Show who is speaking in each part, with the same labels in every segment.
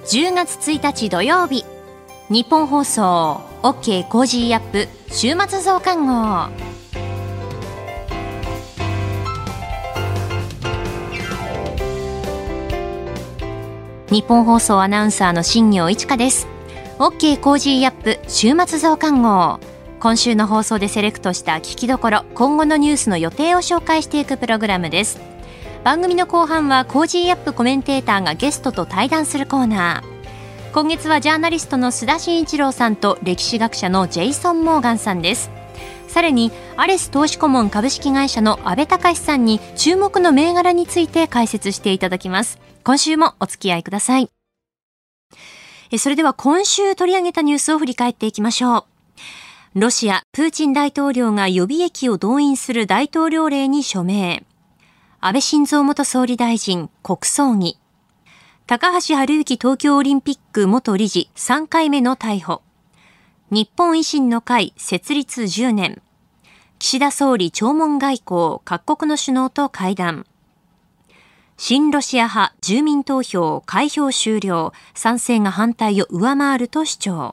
Speaker 1: 10月1日土曜日、日本放送 OK コージーアップ週末増刊号。日本放送アナウンサーの新業一華です。 OK コージーアップ週末増刊号、今週の放送でセレクトした聞きどころ、今後のニュースの予定を紹介していくプログラムです。番組の後半はコージーアップコメンテーターがゲストと対談するコーナー。今月はジャーナリストの須田慎一郎さんと歴史学者のジェイソン・モーガンさんです。さらにアレス投資顧問株式会社の阿部隆さんに注目の銘柄について解説していただきます。今週もお付き合いください。それでは今週取り上げたニュースを振り返っていきましょう。ロシア、プーチン大統領が予備役を動員する大統領令に署名。安倍晋三元総理大臣国葬儀。高橋治之東京オリンピック元理事3回目の逮捕。日本維新の会設立10年。岸田総理弔問外交、各国の首脳と会談。親ロシア派住民投票開票終了。賛成が反対を上回ると主張。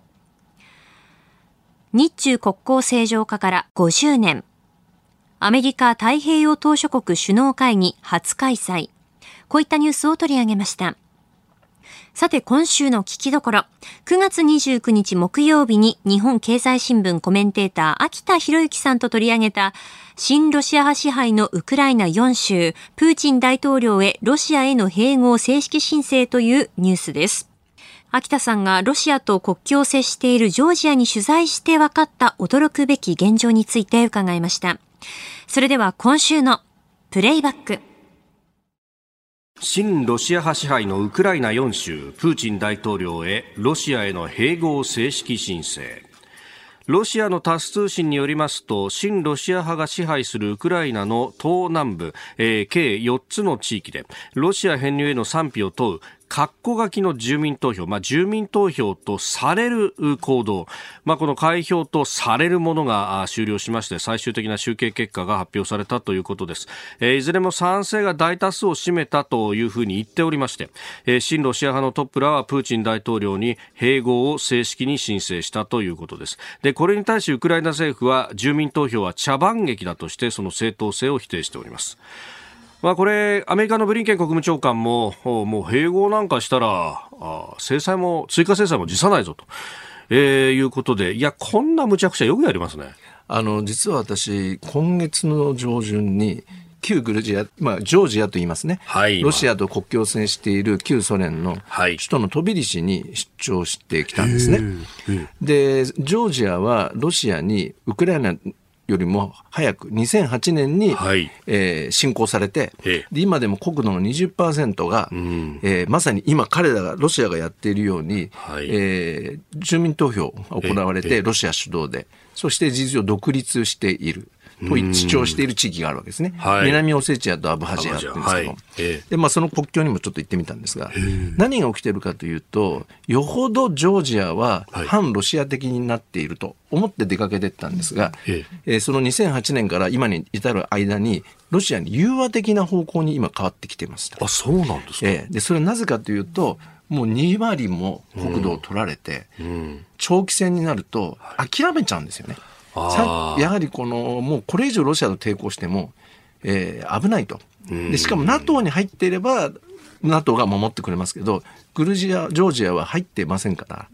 Speaker 1: 日中国交正常化から50年。アメリカ太平洋島諸国首脳会議初開催。こういったニュースを取り上げました。さて今週の聞きどころ、9月29日木曜日に日本経済新聞コメンテーター秋田博之さんと取り上げた親ロシア派支配のウクライナ4州、プーチン大統領へロシアへの併合正式申請というニュースです。秋田さんがロシアと国境を接しているジョージアに取材して分かった驚くべき現状について伺いました。それでは今週のプレイバック。
Speaker 2: 親ロシア派支配のウクライナ4州、プーチン大統領へロシアへの併合正式申請。ロシアのタス通信によりますと、親ロシア派が支配するウクライナの東南部、計4つの地域でロシア編入への賛否を問う括弧書きの住民投票、住民投票とされる行動、この開票とされるものが終了しまして、最終的な集計結果が発表されたということです。いずれも賛成が大多数を占めたというふうに言っておりまして、親ロシア派のトップらはプーチン大統領に併合を正式に申請したということです。で、これに対しウクライナ政府は住民投票は茶番劇だとしてその正当性を否定しております。これアメリカのブリンケン国務長官ももう併合なんかしたら追加制裁も辞さないぞと、いうことで、いやこんな無茶苦茶よくやりますね。
Speaker 3: 実は私今月の上旬に旧グルジア、ジョージアと言いますね、ロシアと国境を接している旧ソ連の首都のトビリシに出張してきたんですね。でジョージアはロシアにウクライナよりも早く2008年に、侵攻されて、で今でも国土の 20% が、まさに今彼らがロシアがやっているように、住民投票が行われて、ロシア主導で、そして事実上独立していると主張している地域があるわけですね。南オセチアとアブハジアって言うんですけど、でその国境にもちょっと行ってみたんですが、何が起きているかというと、よほどジョージアは反ロシア的になっていると思って出かけていったんですが、その2008年から今に至る間にロシアに融和的な方向に今変わってきていました。
Speaker 2: あ、そうなんですか。
Speaker 3: でそれはなぜかというと、もう2割も国土を取られて、長期戦になると諦めちゃうんですよね。やはりもうこれ以上ロシアと抵抗しても、危ないと。でしかも NATO に入っていれば NATO が守ってくれますけど、ジョージアは入ってませんから。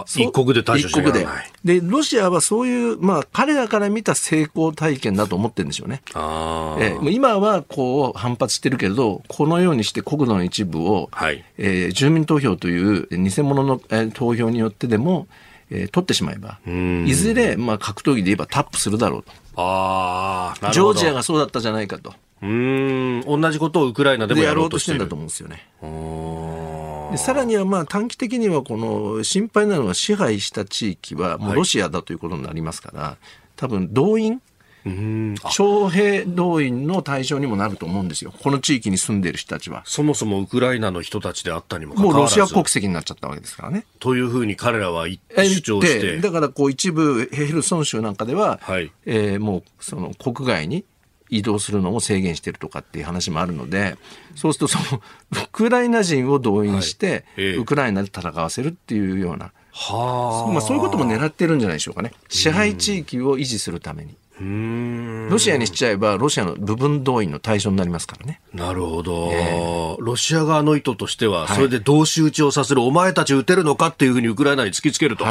Speaker 2: 一国で対処しなきゃならない。
Speaker 3: でロシアはそういう、彼らから見た成功体験だと思ってるんでしょうね。今はこう反発してるけれど、このようにして国土の一部を、住民投票という偽物の、投票によってでも取ってしまえば、いずれ、格闘技で言えばタップするだろうと。ジョージアがそうだったじゃないかと。
Speaker 2: 同じことをウクライナでもやろうとしてる。
Speaker 3: んだと思うんですよね。でさらには短期的にはこの心配なのは、支配した地域はもうロシアだということになりますから、多分動員、徴兵動員の対象にもなると思うんですよ。この地域に住んでいる人たちは
Speaker 2: そもそもウクライナの人たちであったにもかかわらず、
Speaker 3: もうロシア国籍になっちゃったわけですからね。
Speaker 2: というふうに彼らは主張して、
Speaker 3: だから一部ヘルソン州なんかでは、もうその国外に移動するのも制限してるとかっていう話もあるので、そうするとそのウクライナ人を動員して、ウクライナで戦わせるっていうような、そういうことも狙ってるんじゃないでしょうかね。支配地域を維持するために。ロシアにしちゃえばロシアの部分動員の対象になりますからね。
Speaker 2: なるほど、ロシア側の意図としては、それで同士討ちをさせる、お前たち撃てるのかっていうふうにウクライナに突きつけると、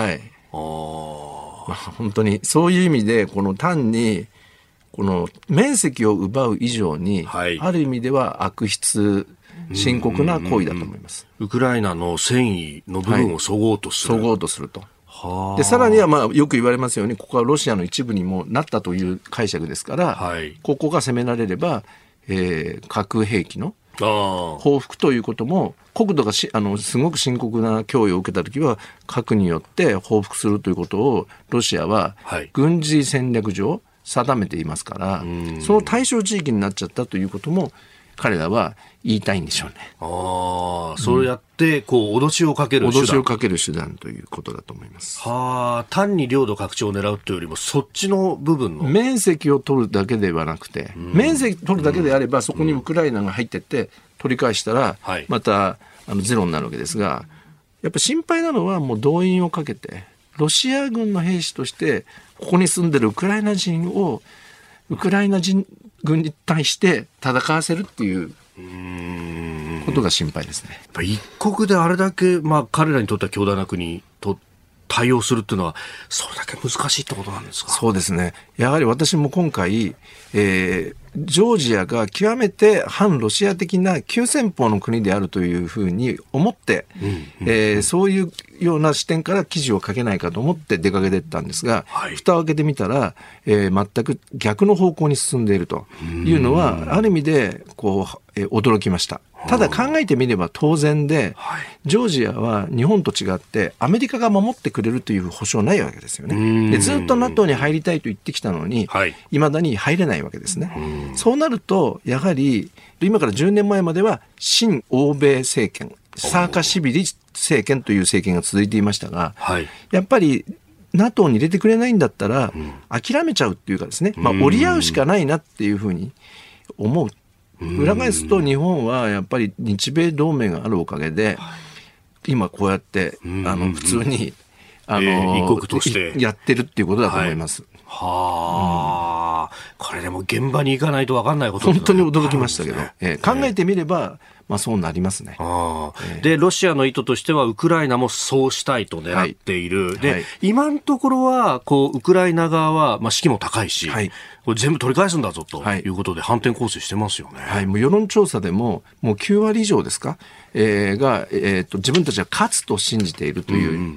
Speaker 3: 本当にそういう意味でこの単にこの面積を奪う以上に、ある意味では悪質深刻な行為だと思います。
Speaker 2: ウクライナの戦意の部分をそごうとする、
Speaker 3: そごうとすると。でさらにはよく言われますように、ここはロシアの一部にもなったという解釈ですから、ここが攻められれば、核兵器の報復ということも、国土がすごく深刻な脅威を受けたときは核によって報復するということをロシアは軍事戦略上定めていますから、その対象地域になっちゃったということも彼らは言いたいんでしょうね。
Speaker 2: そうやって脅しをかける手段、
Speaker 3: 脅しをかける手段ということだと思います。
Speaker 2: 単に領土拡張を狙うというよりも、そっちの部分の
Speaker 3: 面積を取るだけではなくて、面積取るだけであれば、そこにウクライナが入ってって取り返したらまたゼロになるわけですが、やっぱ心配なのはもう動員をかけてロシア軍の兵士としてここに住んでるウクライナ人をウクライナ人軍に対して戦わせるっていうことが心配ですね。
Speaker 2: 一国であれだけ、彼らにとっては強大な国と対応するっていうのはそれだけ難しいってことなんですか。
Speaker 3: そうですね。やはり私も今回、ジョージアが極めて反ロシア的な急先鋒の国であるというふうに思って、そういうような視点から記事を書けないかと思って出かけていったんですが、蓋を開けてみたら、全く逆の方向に進んでいるというのはある意味で驚きました。ただ考えてみれば当然で、ジョージアは日本と違ってアメリカが守ってくれるという保証ないわけですよね。でずっと NATO に入りたいと言ってきたのに、未だに入れないわけですね。そうなるとやはり今から10年前までは親欧米政権、サーカシビリ政権という政権が続いていましたが、やっぱり NATO に入れてくれないんだったら諦めちゃうっていうかですね、折り合うしかないなっていうふうに思う。裏返すと日本はやっぱり日米同盟があるおかげで今こうやって普通に
Speaker 2: 一国として
Speaker 3: やってるっていうことだと思います。
Speaker 2: これでも現場に行かないと分かんないことですね。
Speaker 3: 本当に驚きましたけど、考えてみればそうなりますね。
Speaker 2: でロシアの意図としてはウクライナもそうしたいと狙っている、で今のところはウクライナ側は、士気も高いし、これ全部取り返すんだぞということで反転攻勢してますよね。
Speaker 3: もう世論調査でも9割以上ですか、が、自分たちは勝つと信じているという、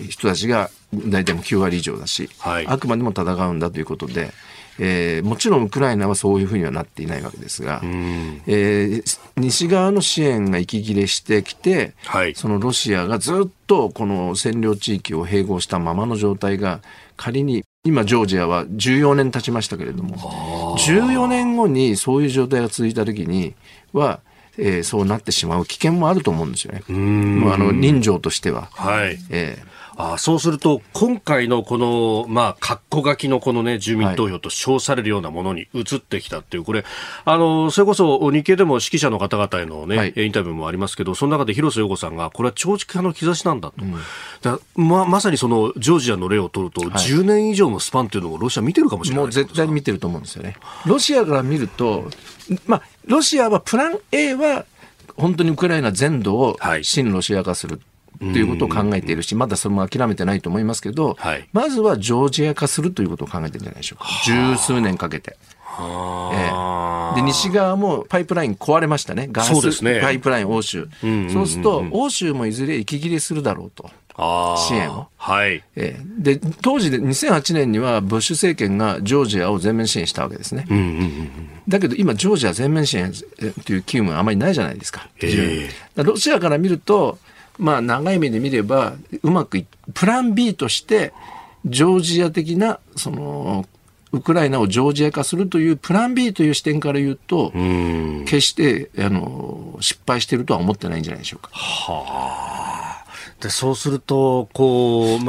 Speaker 3: 人たちが大体も9割以上だし、あくまでも戦うんだということで、もちろんウクライナはそういうふうにはなっていないわけですが、西側の支援が息切れしてきて、そのロシアがずっとこの占領地域を併合したままの状態が仮に今ジョージアは14年経ちましたけれども、14年後にそういう状態が続いた時には、そうなってしまう危険もあると思うんですよね。人情としては。
Speaker 2: そうすると今回のこの括弧書きのこのね住民投票と称されるようなものに移ってきたっていう、これそれこそ日経でも識者の方々へのね、インタビューもありますけど、その中で広瀬陽子さんがこれは長期化の兆しなんだと、まさにそのジョージアの例を取ると、10年以上のスパンっていうのをロシア見てるかもしれない。
Speaker 3: もう絶対に見てると思うんですよね。ロシアから見ると、ロシアはプラン A は本当にウクライナ全土を親ロシア化するということを考えているし、まだそれも諦めてないと思いますけど、まずはジョージア化するということを考えてるんじゃないでしょうか。十数年かけて。で西側もパイプライン壊れましたね。ガスパイプライン欧州、そうすると欧州もいずれ息切れするだろうと、支援を。で当時で2008年にはブッシュ政権がジョージアを全面支援したわけですね。だけど今ジョージア全面支援という機運はあまりないじゃないですか。ロシアから見ると長い目で見ればうまくプラン B としてジョージア的なそのウクライナをジョージア化するというプラン B という視点から言うと、決して失敗しているとは思ってないんじゃないでしょうか。
Speaker 2: でそうすると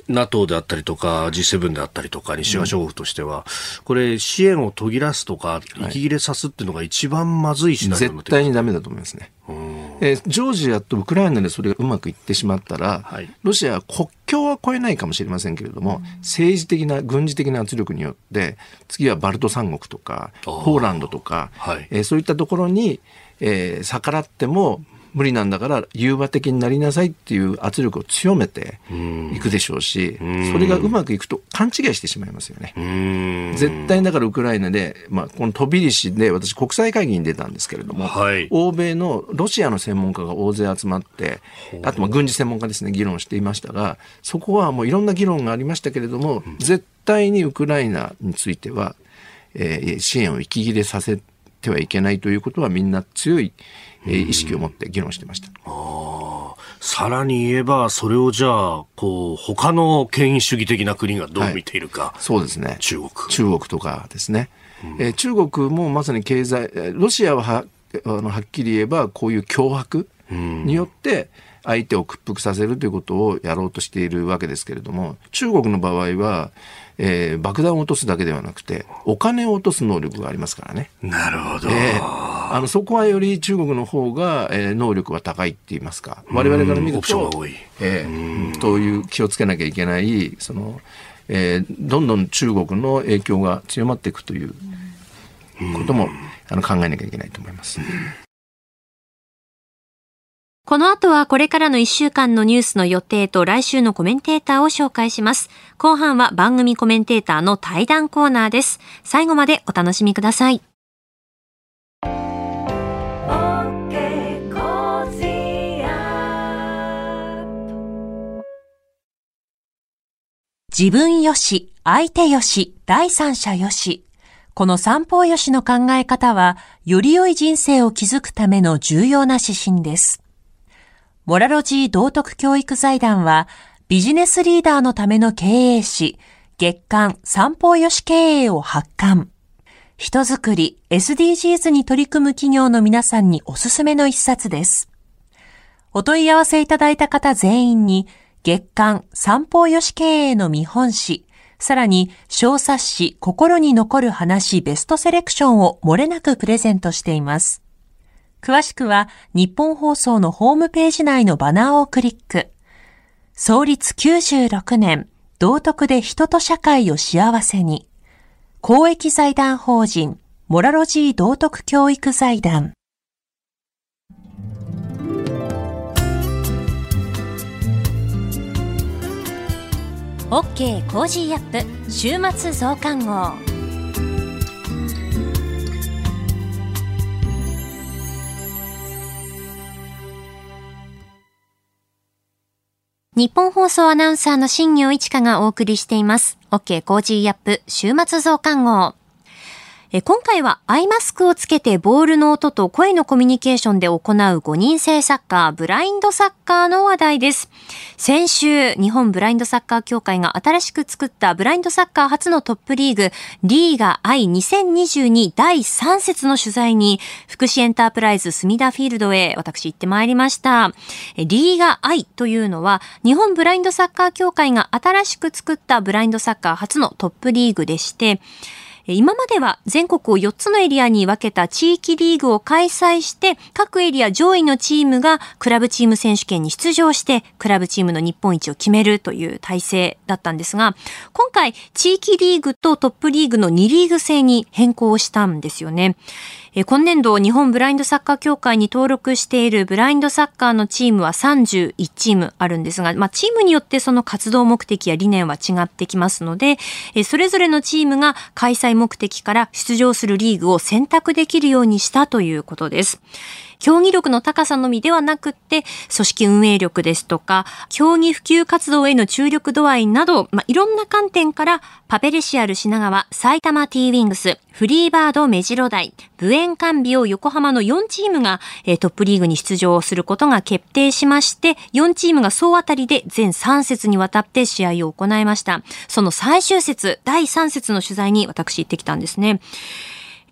Speaker 2: NATO であったりとか G7 であったりとか西側諸国としては、これ支援を途切らすとか息切れさすっていうのが一番まずいシナリオになってくる。
Speaker 3: 絶対にダメだと思いますね。ジョージアとウクライナでそれがうまくいってしまったら、ロシアは国境は越えないかもしれませんけれども、政治的な軍事的な圧力によって次はバルト三国とかポーランドとか、そういったところに、逆らっても無理なんだから融和的になりなさいっていう圧力を強めていくでしょうし、それがうまくいくと勘違いしてしまいますよね。絶対だからウクライナで、このトビリシで私国際会議に出たんですけれども、欧米のロシアの専門家が大勢集まって、あと軍事専門家ですね、議論していましたが、そこはもういろんな議論がありましたけれども、絶対にウクライナについては、支援を息切れさせてはいけないということはみんな強い意識を持って議論してました。
Speaker 2: さらに言えばそれをじゃあ他の権威主義的な国がどう見ているか、
Speaker 3: そうですね、
Speaker 2: 中
Speaker 3: 国とかですね、中国もまさに経済、ロシアははっきり言えばこういう脅迫によって相手を屈服させるということをやろうとしているわけですけれども、中国の場合は爆弾を落とすだけではなくてお金を落とす能力がありますからね。
Speaker 2: なるほど。
Speaker 3: そこはより中国の方が、能力は高いって言いますか、我々から見るとという気をつけなきゃいけないどんどん中国の影響が強まっていくということも考えなきゃいけないと思います。
Speaker 1: この後はこれからの1週間のニュースの予定と来週のコメンテーターを紹介します。後半は番組コメンテーターの対談コーナーです。最後までお楽しみください。自分よし、相手よし、第三者よし。この三方よしの考え方は、より良い人生を築くための重要な指針です。モラロジー道徳教育財団は、ビジネスリーダーのための経営誌、月刊三方よし経営を発刊。人づくり、SDGs に取り組む企業の皆さんにおすすめの一冊です。お問い合わせいただいた方全員に、月刊三方よし経営の見本誌、さらに小冊子心に残る話ベストセレクションを漏れなくプレゼントしています。詳しくは日本放送のホームページ内のバナーをクリック。創立96年、道徳で人と社会を幸せに。公益財団法人モラロジー道徳教育財団。OK コージーアップ週末増刊号。日本放送アナウンサーの新業一華がお送りしています。OK コージーアップ週末増刊号。今回はアイマスクをつけてボールの音と声のコミュニケーションで行う5人制サッカー、ブラインドサッカーの話題です。先週、日本ブラインドサッカー協会が新しく作ったブラインドサッカー初のトップリーグ、リーガアイ2022第3節の取材に、福祉エンタープライズ隅田フィールドへ私行ってまいりました。リーガアイというのは、日本ブラインドサッカー協会が新しく作ったブラインドサッカー初のトップリーグでして、今までは全国を4つのエリアに分けた地域リーグを開催して、各エリア上位のチームがクラブチーム選手権に出場して、クラブチームの日本一を決めるという体制だったんですが、今回地域リーグとトップリーグの2リーグ制に変更したんですよね。今年度日本ブラインドサッカー協会に登録しているブラインドサッカーのチームは31チームあるんですが、チームによってその活動目的や理念は違ってきますので、それぞれのチームが開催目的から出場するリーグを選択できるようにしたということです。競技力の高さのみではなくって、組織運営力ですとか、競技普及活動への注力度合いなど、いろんな観点から、パペレシアル品川、埼玉 T ウィングス、フリーバード目白台、ブエンカンビオ横浜の4チームがトップリーグに出場することが決定しまして、4チームが総当たりで全3節にわたって試合を行いました。その最終節、第3節の取材に私行ってきたんですね。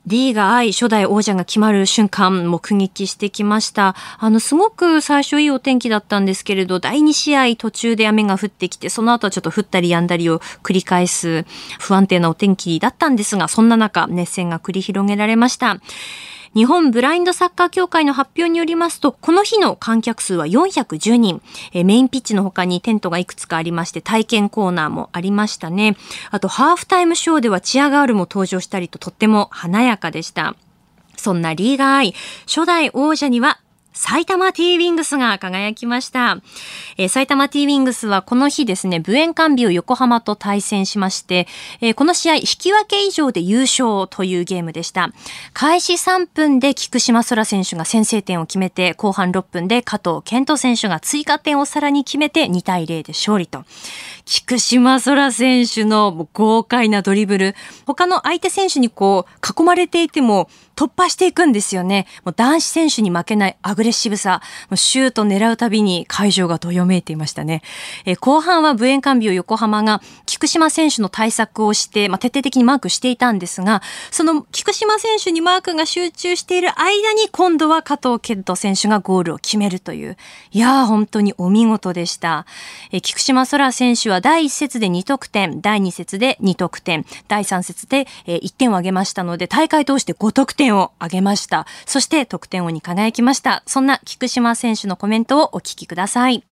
Speaker 1: リーガアイ初代王者が決まる瞬間目撃してきました。すごく最初いいお天気だったんですけれど、第2試合途中で雨が降ってきて、その後はちょっと降ったり止んだりを繰り返す不安定なお天気だったんですが、そんな中熱戦が繰り広げられました。日本ブラインドサッカー協会の発表によりますと、この日の観客数は410人。メインピッチの他にテントがいくつかありまして、体験コーナーもありましたね。あと、ハーフタイムショーではチアガールも登場したりと、とっても華やかでした。そんなリーガアイ、初代王者には、埼玉 T ウィングスが輝きました。埼玉 T ウィングスはこの日ですね、ブエンカンビオ横浜と対戦しまして、この試合引き分け以上で優勝というゲームでした。開始3分で菊島空選手が先制点を決めて、後半6分で加藤健人選手が追加点をさらに決めて2対0で勝利と。菊島空選手の豪快なドリブル、他の相手選手に囲まれていても突破していくんですよね。もう男子選手に負けないアグレッシブさ、シュート狙うたびに会場がどよめいていましたね。後半はブエンカンビオ横浜が菊島選手の対策をして、徹底的にマークしていたんですが、その菊島選手にマークが集中している間に今度は加藤健人選手がゴールを決めるという、本当にお見事でした。菊島空選手は第1節で2得点、第2節で2得点、第3節で1点を挙げましたので、大会通して5得点を挙げました。そして得点王に輝きました。そんな菊島選手のコメントをお聞きください。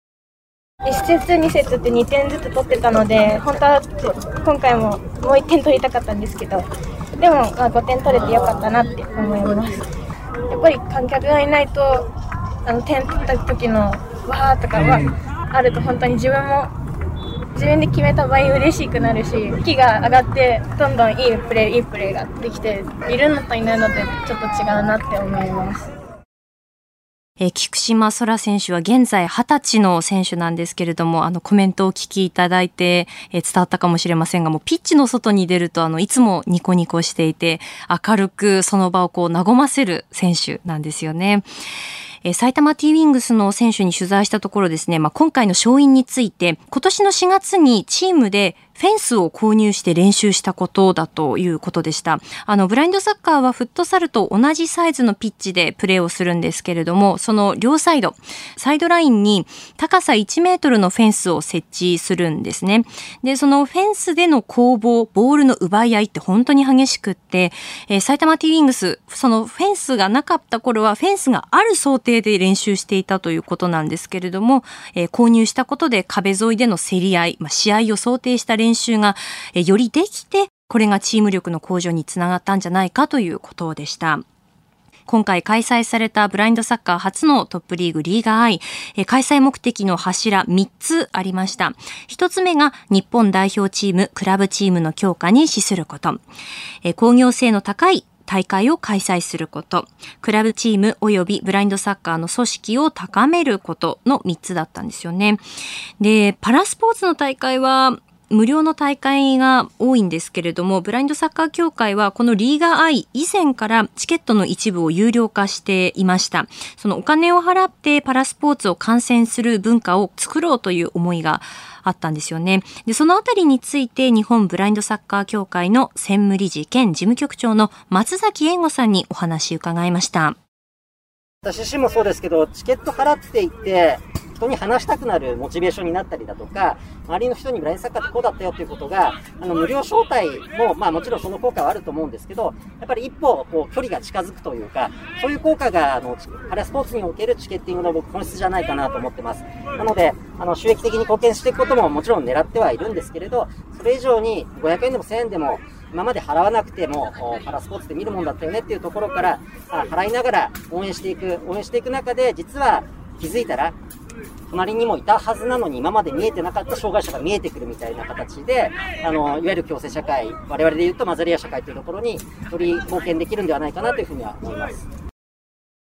Speaker 4: 1節2節って2点ずつ取ってたので、本当は今回ももう1点取りたかったんですけど、でも5点取れてよかったなって思います。やっぱり観客がいないと点取った時のわーとかはあると、本当に自分で決めた場合嬉しくなるし、息が上がってどんどんいいプレーができているのといないのでちょっと違うなって思います。
Speaker 1: 菊島空選手は現在20歳の選手なんですけれども、コメントをお聞きいただいて、伝わったかもしれませんが、もうピッチの外に出るといつもニコニコしていて、明るくその場を和ませる選手なんですよね。埼玉 T ウィングスの選手に取材したところですね、今回の勝因について、今年の4月にチームでフェンスを購入して練習したことだということでした。ブラインドサッカーはフットサルと同じサイズのピッチでプレーをするんですけれども、その両サイドラインに高さ1メートルのフェンスを設置するんですね。で、そのフェンスでの攻防、ボールの奪い合いって本当に激しくって、埼玉 T ウィングス、そのフェンスがなかった頃はフェンスがある想定で練習していたということなんですけれども、購入したことで壁沿いでの競り合い、試合を想定した練習がよりできて、これがチーム力の向上につながったんじゃないかということでした。今回開催されたブラインドサッカー初のトップリーグリーガアイ、開催目的の柱3つありました。1つ目が日本代表チーム、クラブチームの強化に資すること。工業性の高い大会を開催すること、クラブチーム及びブラインドサッカーの組織を高めることの3つだったんですよね。で、パラスポーツの大会は無料の大会が多いんですけれども、ブラインドサッカー協会はこのリーガアイ以前からチケットの一部を有料化していました。そのお金を払ってパラスポーツを観戦する文化を作ろうという思いがあったんですよね。で、そのあたりについて日本ブラインドサッカー協会の専務理事兼事務局長の松崎援吾さんにお話を伺いました。
Speaker 5: 私自身もそうですけど、チケット払っていて人に話したくなるモチベーションになったりだとか、周りの人にブラインドサッカーってこうだったよということが、無料招待も、もちろんその効果はあると思うんですけど、やっぱり一歩距離が近づくというか、そういう効果がパラスポーツにおけるチケッティングの本質じゃないかなと思ってます。なので収益的に貢献していくことももちろん狙ってはいるんですけれど、それ以上に500円でも1000円でも今まで払わなくてもパラスポーツで見るもんだったよねっていうところから払いながら応援していく中で、実は気づいたら隣にもいたはずなのに今まで見えてなかった障害者が見えてくるみたいな形で、いわゆる共生社会、我々でいうとマザリア社会というところにより貢献できるんではないかなというふうには思います。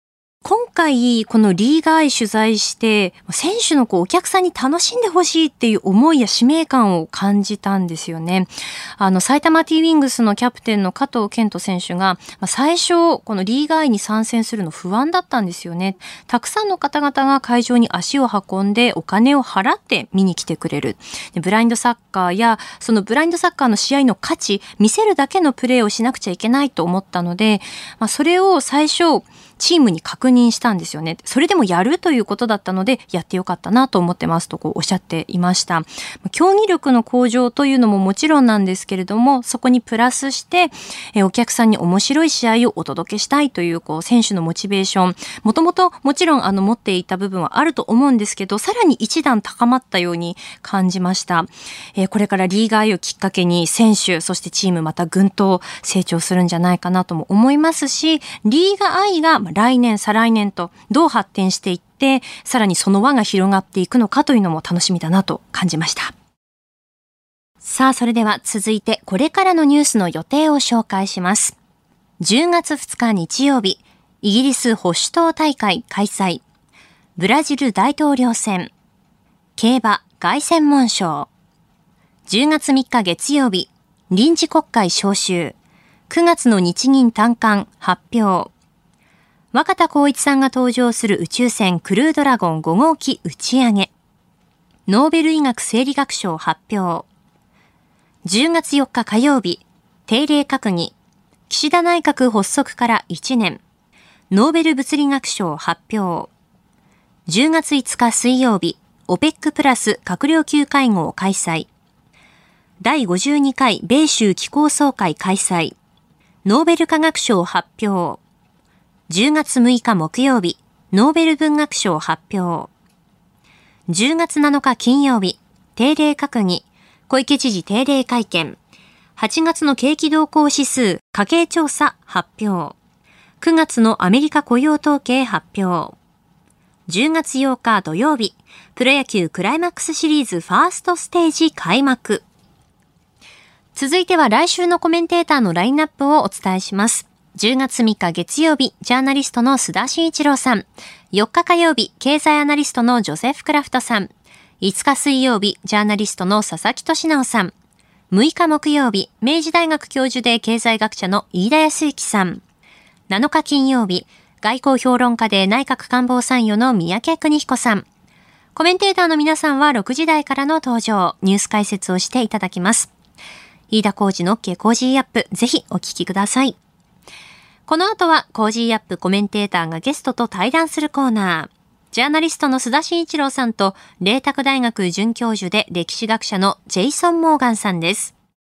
Speaker 1: 今回このリーガアイ取材して選手のお客さんに楽しんでほしいっていう思いや使命感を感じたんですよね。埼玉 T ウィングスのキャプテンの加藤健人選手が最初このリーガアイに参戦するの不安だったんですよね。たくさんの方々が会場に足を運んでお金を払って見に来てくれる。ブラインドサッカーやそのブラインドサッカーの試合の価値見せるだけのプレーをしなくちゃいけないと思ったので、それを最初チームに確認したんですよね。それでもやるということだったのでやってよかったなと思ってますとおっしゃっていました。競技力の向上というのももちろんなんですけれども、そこにプラスしてお客さんに面白い試合をお届けしたいという選手のモチベーション、もともともちろん持っていた部分はあると思うんですけど、さらに一段高まったように感じました。これからリーガアイをきっかけに選手そしてチームまたぐんと成長するんじゃないかなとも思いますし、リーガアイが来年再来年とどう発展していってさらにその輪が広がっていくのかというのも楽しみだなと感じました。さあそれでは続いてこれからのニュースの予定を紹介します。10月2日日曜日、イギリス保守党大会開催、ブラジル大統領選、競馬凱旋門賞、10月3日月曜日、臨時国会召集、9月の日銀短観発表、若田光一さんが登場する宇宙船クルードラゴン5号機打ち上げ、ノーベル医学生理学賞発表、10月4日火曜日、定例閣議、岸田内閣発足から1年、ノーベル物理学賞発表、10月5日水曜日、OPEC プラス閣僚級会合開催、第52回米州気候総会開催、ノーベル化学賞発表、10月6日木曜日、ノーベル文学賞発表。10月7日金曜日、定例閣議、小池知事定例会見。8月の景気動向指数、家計調査発表。9月のアメリカ雇用統計発表。10月8日土曜日、プロ野球クライマックスシリーズファーストステージ開幕。続いては来週のコメンテーターのラインナップをお伝えします。10月3日月曜日、ジャーナリストの須田慎一郎さん。4日火曜日、経済アナリストのジョセフ・クラフトさん。5日水曜日、ジャーナリストの佐々木俊直さん。6日木曜日、明治大学教授で経済学者の飯田康之さん。7日金曜日、外交評論家で内閣官房参与の三宅邦彦さん。コメンテーターの皆さんは6時台からの登場、ニュース解説をしていただきます。飯田浩司の OK コージーアップ、ぜひお聞きください。この後はコージーアップコメンテーターがゲストと対談するコーナー。ジャーナリストの須田慎一郎さんと、麗澤大学准教授で歴史学者のジェイソン・モーガンさんです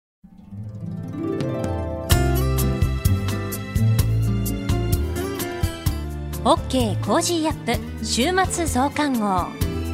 Speaker 1: 。OK コージーアップ週末増刊号。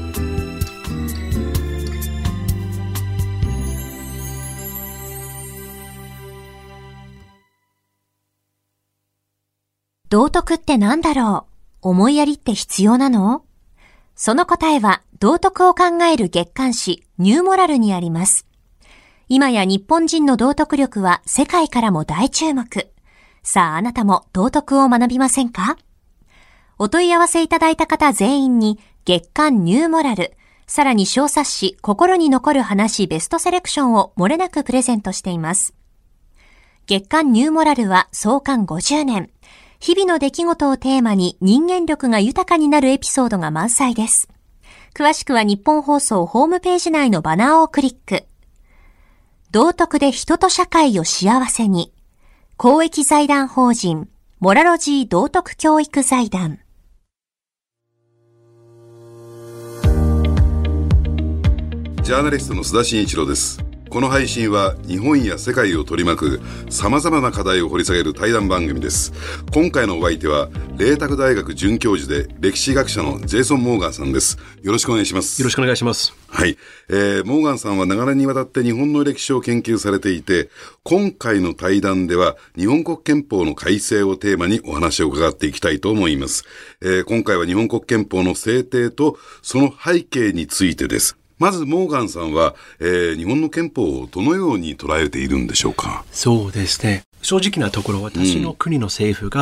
Speaker 1: 道徳って何だろう？思いやりって必要なの？その答えは道徳を考える月刊誌ニューモラルにあります。今や日本人の道徳力は世界からも大注目。さああなたも道徳を学びませんか？お問い合わせいただいた方全員に月刊ニューモラル、さらに小冊子心に残る話ベストセレクションを漏れなくプレゼントしています。月刊ニューモラルは創刊50年。日々の出来事をテーマに人間力が豊かになるエピソードが満載です。詳しくは日本放送ホームページ内のバナーをクリック。道徳で人と社会を幸せに。公益財団法人モラロジー道徳教育財団。
Speaker 6: ジャーナリストの須田慎一郎です。この配信は日本や世界を取り巻く様々な課題を掘り下げる対談番組です。今回のお相手は麗澤大学准教授で歴史学者のジェイソン・モーガンさんです。よろしくお願いします。
Speaker 3: よろしくお願いします。
Speaker 6: はい、モーガンさんは長年にわたって日本の歴史を研究されていて、今回の対談では日本国憲法の改正をテーマにお話を伺っていきたいと思います。今回は日本国憲法の制定とその背景についてです。まずモーガンさんは、日本の憲法をどのように捉えているんでしょうか？
Speaker 7: そうですね。正直なところ、私の国の政府が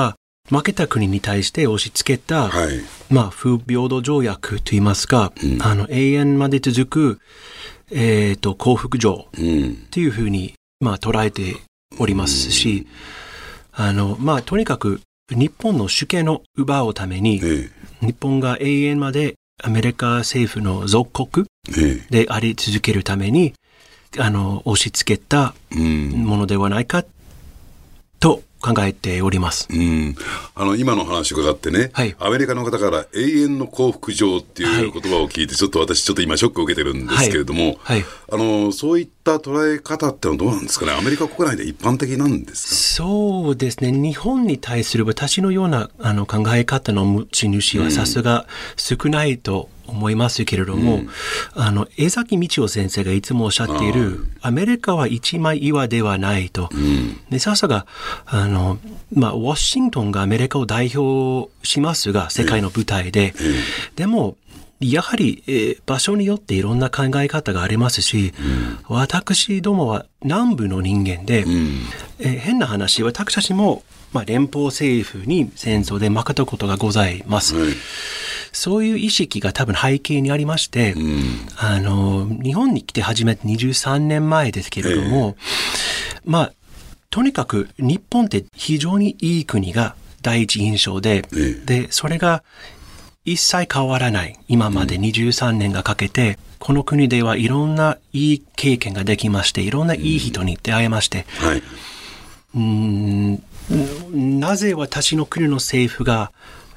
Speaker 7: 負けた国に対して押し付けた、不平等条約といいますか、永遠まで続く、幸福条というふうに、捉えておりますし、とにかく日本の主権を奪うために、日本が永遠までアメリカ政府の属国であり続けるために、押し付けたものではないかと考えております。
Speaker 6: 今の話を伺ってね、アメリカの方から永遠の幸福条っていう言葉を聞いて、私ちょっと今ショックを受けてるんですけれども、そういった捉え方ってのはどうなんですかね。アメリカ国内で一般的なんですか。
Speaker 7: そうですね。日本に対する私のような考え方の持ち主はさすが少ないと思いますけれども、江崎道夫先生がいつもおっしゃっている、アメリカは一枚岩ではないと。で、さすが、ワシントンがアメリカを代表しますが、世界の舞台で。でも、やはり、場所によっていろんな考え方がありますし、私どもは南部の人間で、変な話、私たちも、連邦政府に戦争で負けたことがございます。そういう意識が多分背景にありまして、日本に来て初めて23年前ですけれども、とにかく日本って非常にいい国が第一印象で、で、それが一切変わらない。今まで23年がかけて、この国ではいろんないい経験ができまして、いろんないい人に出会えまして、なぜ私の国の政府が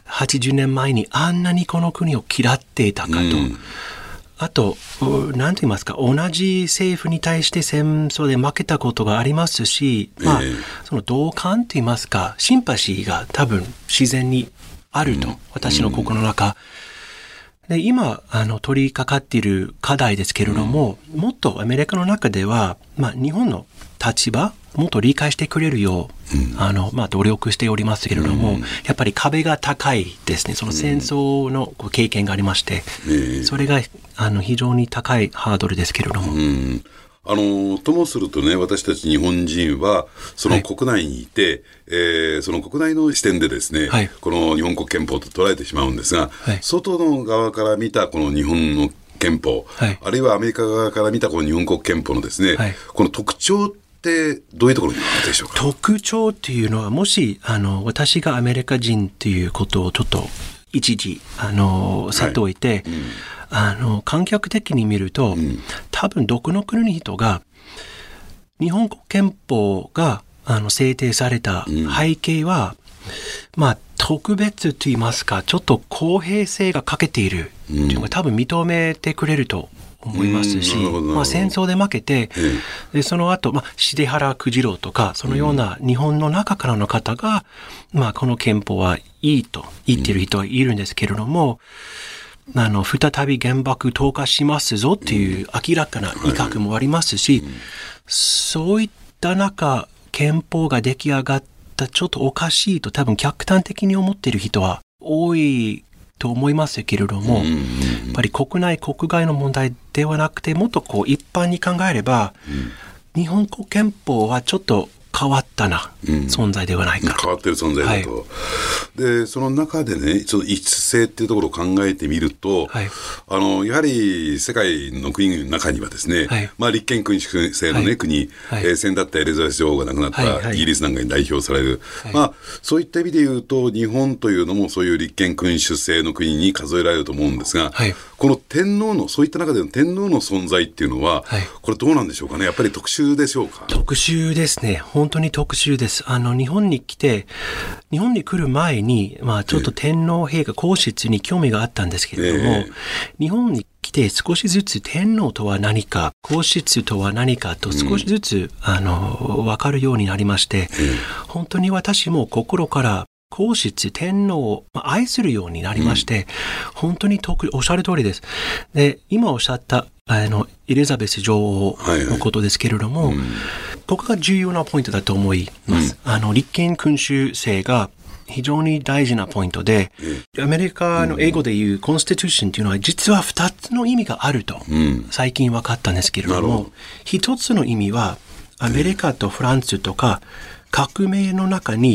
Speaker 7: 80年前にあんなにこの国を嫌っていたかと。あと、何と言いますか、同じ政府に対して戦争で負けたことがありますし、その同感と言いますか、シンパシーが多分自然にあると、私の心の中。で、今、取り掛かっている課題ですけれども、もっとアメリカの中では、日本の立場、もっと理解してくれるよう、努力しておりますけれども、やっぱり壁が高いですね。その戦争の経験がありまして、それが非常に高いハードルですけれども。
Speaker 6: ともするとね、私たち日本人は、その国内にいて、その国内の視点でですね、この日本国憲法と捉えてしまうんですが、外の側から見たこの日本の憲法、あるいはアメリカ側から見たこの日本国憲法のですね、この特徴ってどういうところにあるでしょうか。
Speaker 7: 特徴っていうのは、もし私がアメリカ人っていうことをちょっと一時さっておいて、観客的に見ると、多分どこの国の人が日本国憲法が制定された背景は、特別と言いますか、ちょっと公平性が欠けているというのが多分認めてくれると思いますし、戦争で負けて、でその後、重原九次郎とか、そのような日本の中からの方が、この憲法はいいと言っている人はいるんですけれども、再び原爆投下しますぞっていう明らかな威嚇もありますし、そういった中、憲法が出来上がったちょっとおかしいと多分客観的に思っている人は多いと思いますけれども、やっぱり国内国外の問題ではなくて、もっと一般に考えれば、日本国憲法はちょっと変わったな、存在ではないか。
Speaker 6: 変わってる存在だと。で、その中でね、ちょっと異質性っていうところを考えてみると、やはり世界の国の中にはですね、立憲君主制のね、国、先だったエリザベス女王が亡くなったイギリスなんかに代表される。そういった意味で言うと、日本というのもそういう立憲君主制の国に数えられると思うんですが、この天皇の、そういった中での天皇の存在っていうのは、これどうなんでしょうかね。やっぱり特殊でしょうか。
Speaker 7: 特殊ですね。本当に特殊です。日本に来る前に、ちょっと天皇陛下皇室に興味があったんですけれども、日本に来て少しずつ天皇とは何か、皇室とは何かと少しずつ、わかるようになりまして、本当に私も心から皇室、天皇を愛するようになりまして、本当におっしゃる通りです。で、今おっしゃったエリザベス女王のことですけれども、ここが重要なポイントだと思います。立憲君主制が非常に大事なポイントで、アメリカの英語で言うコンスティテューションというのは実は2つの意味があると、最近分かったんですけれども、1つの意味はアメリカとフランスとか革命の中に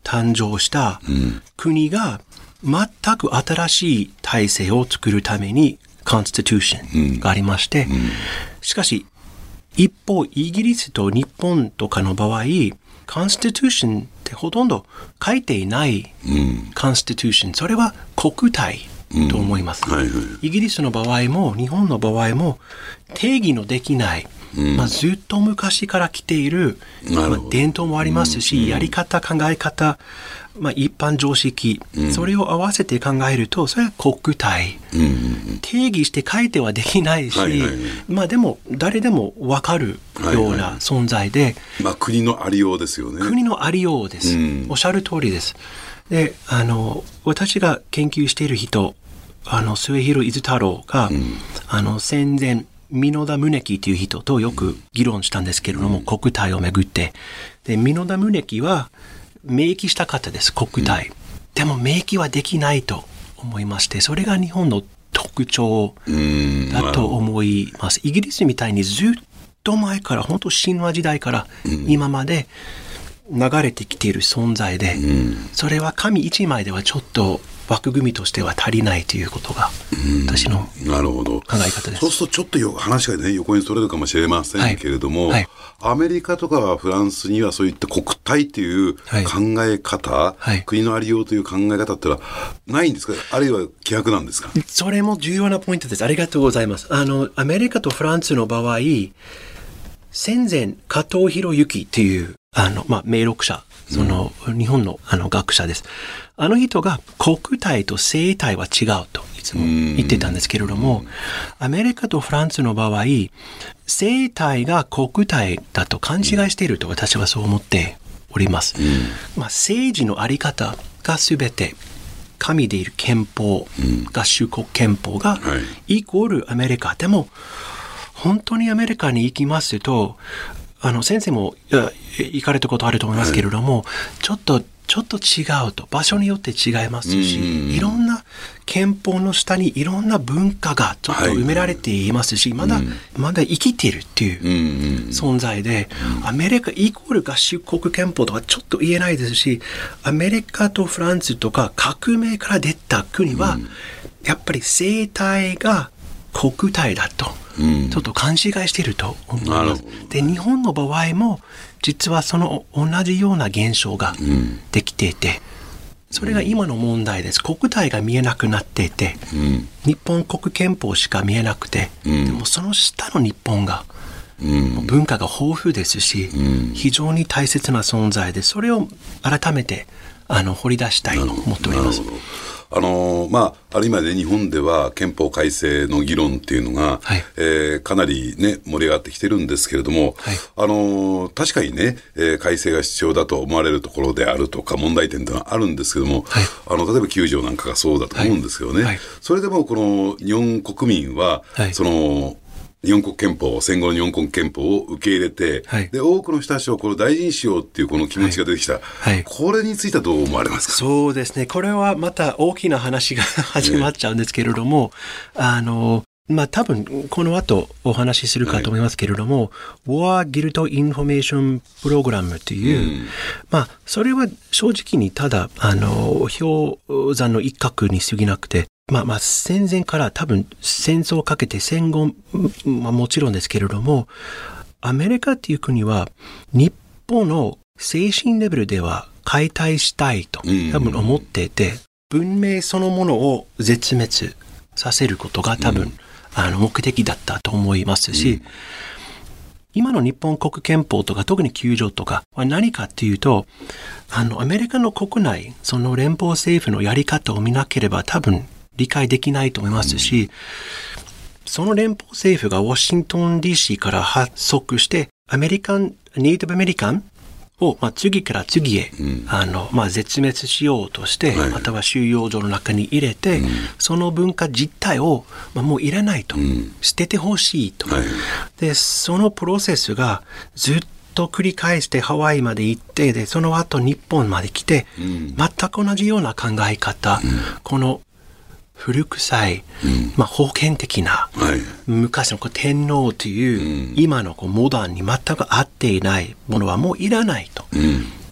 Speaker 7: 誕生した国が全く新しい体制を作るためにコンスティテューションがありまして、しかし一方イギリスと日本とかの場合コンスティテューションってほとんど書いていないコンスティテューション、それは国体と思います、イギリスの場合も日本の場合も定義のできない、ずっと昔から来ている、伝統もありますし、やり方考え方、一般常識、それを合わせて考えるとそれは国体、定義して書いてはできないし、でも誰でも分かるような存在で、
Speaker 6: 国のありようですよね。国
Speaker 7: のありようです、おっしゃる通りです。で、私が研究している人、末広伊豆太郎が、戦前美濃田宗樹という人とよく議論したんですけれども、国体をめぐって。で、美濃田宗樹は明記した方です、国体。でも明記はできないと思いまして、それが日本の特徴だと思います。イギリスみたいにずっと前から、本当神話時代から今まで流れてきている存在で、それは紙一枚ではちょっと枠組みとしては足りないということが私の考え方です。
Speaker 6: そうするとちょっと話がね横にそれるかもしれませんけれども、アメリカとかフランスにはそういった国体という考え方、国のありようという考え方ってのはないんですか、あるいは希薄なんですか。
Speaker 7: それも重要なポイントです。ありがとうございます。アメリカとフランスの場合、戦前加藤博之という名録者、日本の学者です。あの人が国体と政体は違うといつも言ってたんですけれども、アメリカとフランスの場合、政体が国体だと勘違いしていると私はそう思っております。政治のあり方がすべて紙でいる憲法、合衆国憲法がイコールアメリカ。でも本当にアメリカに行きますと、先生も行かれたことあると思いますけれども、ちょっと違うと、場所によって違いますし、いろんな憲法の下にいろんな文化がちょっと埋められていますし、まだ生きているっていう存在で、アメリカイコール合衆国憲法とはちょっと言えないですし、アメリカとフランスとか革命から出た国は、やっぱり政体が国体だと。ちょっと勘違いしていると思います。で、日本の場合も実はその同じような現象ができていて、それが今の問題です。国体が見えなくなっていて、日本国憲法しか見えなくて、でもその下の日本が、文化が豊富ですし、非常に大切な存在で、それを改めて掘り出したいと思っております。
Speaker 6: ある今で日本では憲法改正の議論っていうのが、かなりね盛り上がってきてるんですけれども、確かにね、改正が必要だと思われるところであるとか問題点というのはあるんですけども、例えば9条なんかがそうだと思うんですけどね、それでもこの日本国民は、日本国憲法、戦後の日本国憲法を受け入れて、で多くの人たちをこれ大事にしようっていうこの気持ちが出てきた、これについてはどう思われますか。
Speaker 7: そうですね、これはまた大きな話が始まっちゃうんですけれども、多分この後お話しするかと思いますけれども、War Guilt Information Program という、それは正直にただ氷山の一角に過ぎなくて、戦前から多分戦争をかけて戦後、もちろんですけれども、アメリカっていう国は日本の精神レベルでは解体したいと多分思っていて、文明そのものを絶滅させることが多分、目的だったと思いますし、今の日本国憲法とか特に9条とかは何かっていうと、アメリカの国内、その連邦政府のやり方を見なければ多分理解できないと思いますし、その連邦政府がワシントン DC から発足して、ネイティブアメリカンを、次から次へ、絶滅しようとして、または収容所の中に入れて、その文化実態を、もう入れないと、捨ててほしいと。で、そのプロセスがずっと繰り返してハワイまで行って、で、その後日本まで来て、全く同じような考え方、この古臭い、封建的な、昔の天皇という、今のモダンに全く合っていないものはもういらないと。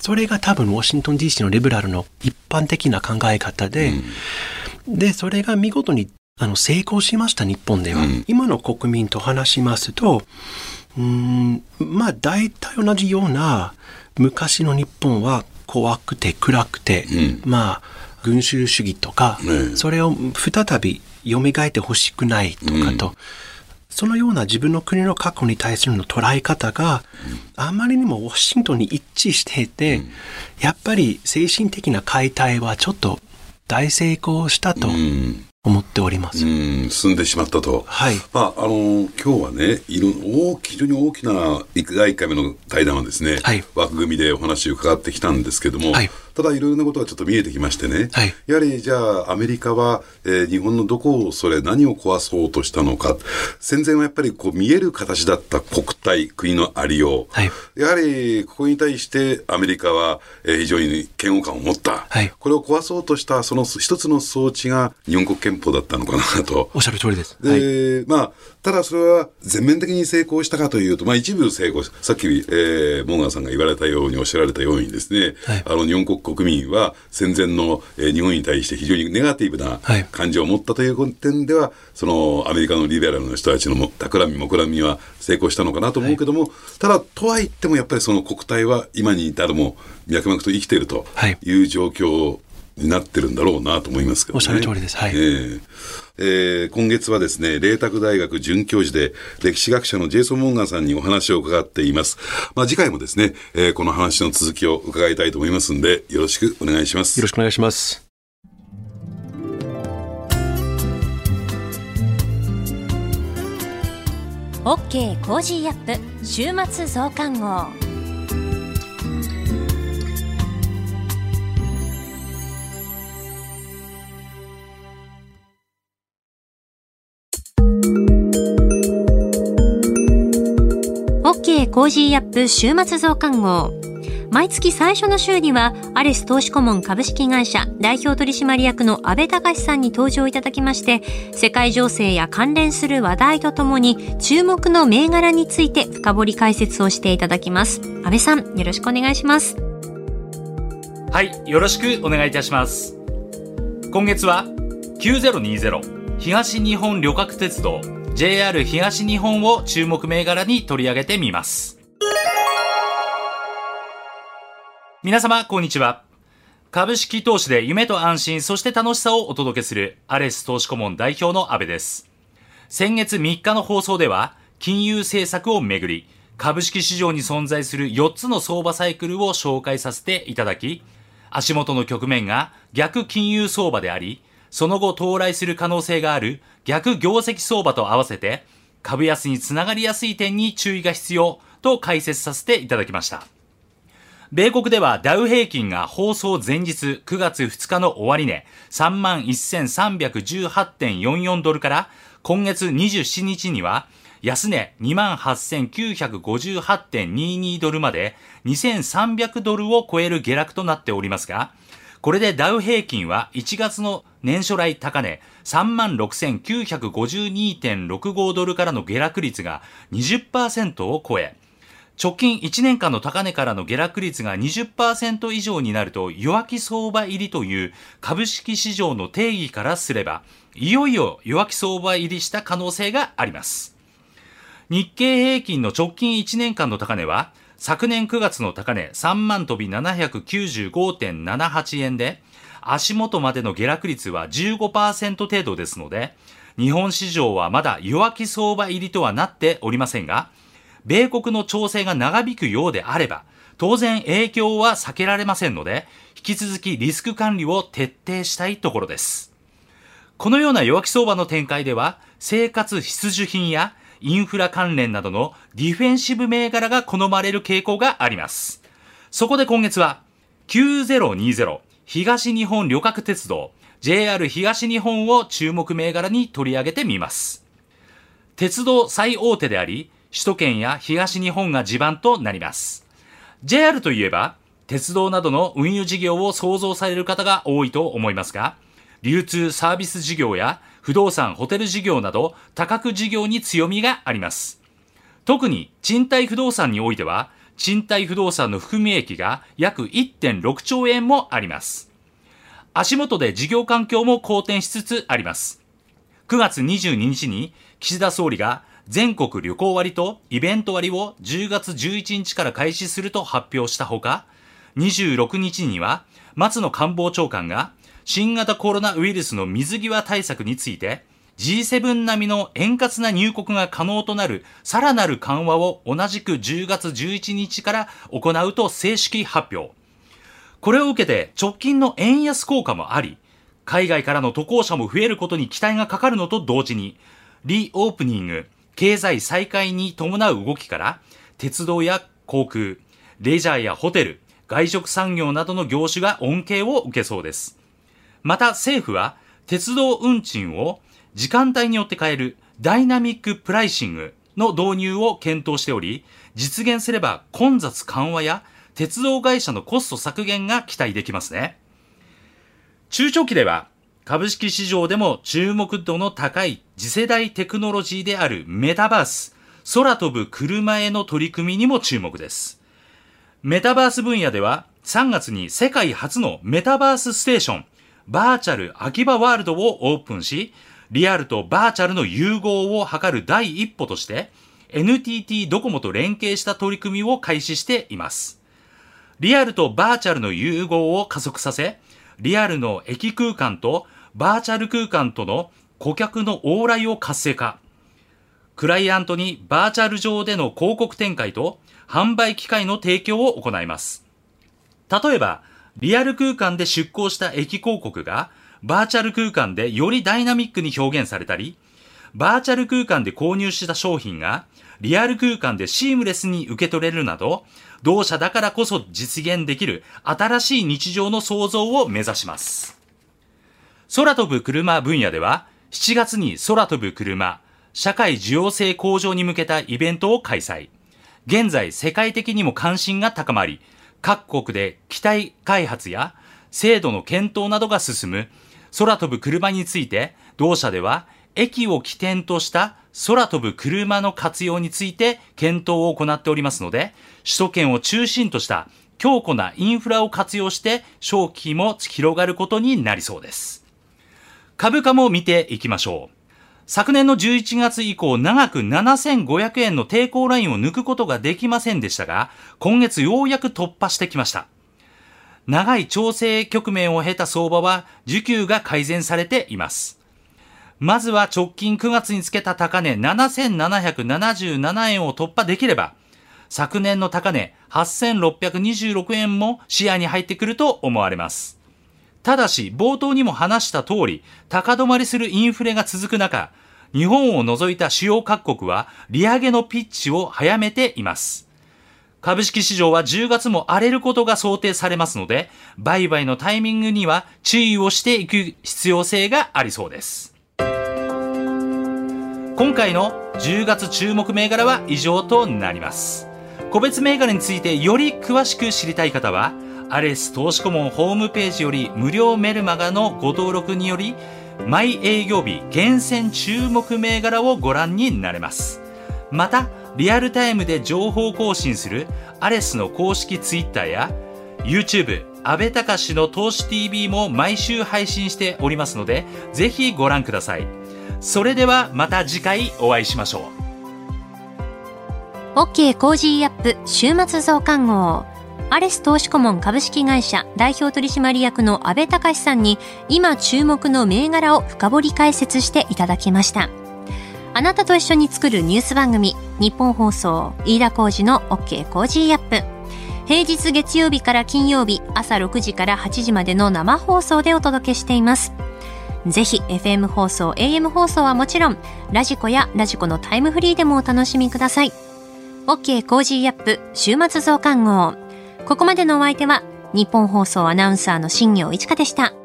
Speaker 7: それが多分ウォシントン DC のリベラルの一般的な考え方で、で、それが見事に成功しました、日本では。今の国民と話しますと、まあ大体同じような、昔の日本は怖くて暗くて、まあ群衆主義とか、それを再び蘇ってほしくないとかと、そのような自分の国の過去に対するの捉え方があまりにもウォシントンに一致していて、やっぱり精神的な解体はちょっと大成功したと思っております。
Speaker 6: 進んでしまったと。
Speaker 7: はい。
Speaker 6: まあ、今日はね、非常に大きな第1回目の対談はですね、はい、枠組みでお話を伺ってきたんですけども、はい、ただいろいろなことがちょっと見えてきましてね、はい、やはりじゃあアメリカは、日本のどこを何を壊そうとしたのか、戦前はやっぱりこう見える形だった国体、国のありよう、はい、やはりここに対してアメリカは、非常に嫌悪感を持った、はい、これを壊そうとしたその一つの装置が日本国憲法だったのかなと。
Speaker 7: おっしゃる通りです。
Speaker 6: で、はい、まあただそれは全面的に成功したかというと、まあ一部成功、さっき、モーガンさんが言われたようにおっしゃられたようにですね、はい、日本国民は戦前の、日本に対して非常にネガティブな感情を持ったという点では、そのアメリカのリベラルの人たちの企み目論みは成功したのかなと思うけども、はい、ただとは言ってもやっぱりその国体は今に至るも脈々と生きているという状況になってるんだろうなと思いますけどね。
Speaker 7: おっしゃる通りです。はい。
Speaker 6: 今月はですね、麗澤大学准教授で歴史学者のジェイソン・モーガンさんにお話を伺っています。まあ、次回もですね、この話の続きを伺いたいと思いますので、よろしくお願いします。
Speaker 7: よろしくお願いします。
Speaker 1: OK コージーアップ週末増刊号。OK コージーアップ週末増刊号。毎月最初の週にはアレス投資顧問株式会社代表取締役の阿部隆さんに登場いただきまして、世界情勢や関連する話題とともに注目の銘柄について深掘り解説をしていただきます。阿部さん、よろしくお願いします。
Speaker 8: はい、よろしくお願いいたします。今月は9020東日本旅客鉄道 JR 東日本を注目銘柄に取り上げてみます。皆様こんにちは。株式投資で夢と安心、そして楽しさをお届けするアレス投資顧問代表の阿部です。先月3日の放送では金融政策をめぐり、株式市場に存在する4つの相場サイクルを紹介させていただき、足元の局面が逆金融相場であり、その後到来する可能性がある逆業績相場と合わせて株安につながりやすい点に注意が必要と解説させていただきました。米国ではダウ平均が放送前日9月2日の終値 31,318.44 ドルから今月27日には安値 28,958.22 ドルまで2,300ドルを超える下落となっておりますが、これでダウ平均は1月の年初来高値 36,952.65 ドルからの下落率が 20% を超え、直近1年間の高値からの下落率が 20% 以上になると弱気相場入りという株式市場の定義からすれば、いよいよ弱気相場入りした可能性があります。日経平均の直近1年間の高値は昨年9月の高値3万飛び 795.78 円で、足元までの下落率は 15% 程度ですので、日本市場はまだ弱気相場入りとはなっておりませんが、米国の調整が長引くようであれば、当然影響は避けられませんので、引き続きリスク管理を徹底したいところです。このような弱気相場の展開では、生活必需品やインフラ関連などのディフェンシブ銘柄が好まれる傾向があります。そこで今月は、9020東日本旅客鉄道 JR 東日本を注目銘柄に取り上げてみます。鉄道最大手であり、首都圏や東日本が地盤となります。JR といえば、鉄道などの運輸事業を想像される方が多いと思いますが、流通サービス事業や不動産ホテル事業など多角事業に強みがあります。特に賃貸不動産においては、 賃貸不動産の含み益が約 1.6 兆円もあります。足元で事業環境も好転しつつあります。9月22日に岸田総理が全国旅行割とイベント割を10月11日から開始すると発表したほか、26日には松野官房長官が新型コロナウイルスの水際対策について G7 並みの円滑な入国が可能となるさらなる緩和を同じく10月11日から行うと正式発表。これを受けて直近の円安効果もあり、海外からの渡航者も増えることに期待がかかるのと同時に、リオープニング、経済再開に伴う動きから、鉄道や航空、レジャーやホテル、外食産業などの業種が恩恵を受けそうです。また政府は、鉄道運賃を時間帯によって変えるダイナミックプライシングの導入を検討しており、実現すれば混雑緩和や鉄道会社のコスト削減が期待できますね。中長期では株式市場でも注目度の高い次世代テクノロジーであるメタバース、空飛ぶ車への取り組みにも注目です。メタバース分野では3月に世界初のメタバースステーション、バーチャル秋葉ワールドをオープンし、リアルとバーチャルの融合を図る第一歩として NTT ドコモと連携した取り組みを開始しています。リアルとバーチャルの融合を加速させ、リアルの駅空間とバーチャル空間との顧客の往来を活性化。クライアントにバーチャル上での広告展開と販売機会の提供を行います。例えば、リアル空間で出稿した駅広告がバーチャル空間でよりダイナミックに表現されたり、バーチャル空間で購入した商品がリアル空間でシームレスに受け取れるなど、同社だからこそ実現できる新しい日常の創造を目指します。空飛ぶ車分野では、7月に空飛ぶ車、社会需要性向上に向けたイベントを開催。現在世界的にも関心が高まり、各国で機体開発や制度の検討などが進む空飛ぶ車について、同社では駅を起点とした空飛ぶ車の活用について検討を行っておりますので、首都圏を中心とした強固なインフラを活用して商機も広がることになりそうです。株価も見ていきましょう。昨年の11月以降、長く7500円の抵抗ラインを抜くことができませんでしたが、今月ようやく突破してきました。長い調整局面を経た相場は需給が改善されています。まずは直近9月につけた高値7777円を突破できれば、昨年の高値8626円も視野に入ってくると思われます。ただし、冒頭にも話した通り、高止まりするインフレが続く中、日本を除いた主要各国は利上げのピッチを早めています。株式市場は10月も荒れることが想定されますので、売買のタイミングには注意をしていく必要性がありそうです。今回の10月注目銘柄は以上となります。個別銘柄についてより詳しく知りたい方は、アレス投資顧問ホームページより無料メルマガのご登録により、毎営業日厳選注目銘柄をご覧になれます。また、リアルタイムで情報更新するアレスの公式ツイッターや YouTube、安倍隆の投資 TV も毎週配信しておりますので、ぜひご覧ください。それではまた次回お会いしましょ
Speaker 1: う。OK コージーアップ週末増刊号。アレス投資顧問株式会社代表取締役の安倍隆さんに今注目の銘柄を深掘り解説していただきました。あなたと一緒に作るニュース番組、日本放送飯田浩司の OK コージーアップ。平日月曜日から金曜日朝6時から8時までの生放送でお届けしています。ぜひ FM 放送 AM 放送はもちろんラジコやラジコのタイムフリーでもお楽しみください。 OK コージーアップ週末増刊号。ここまでのお相手は日本放送アナウンサーの新業一華でした。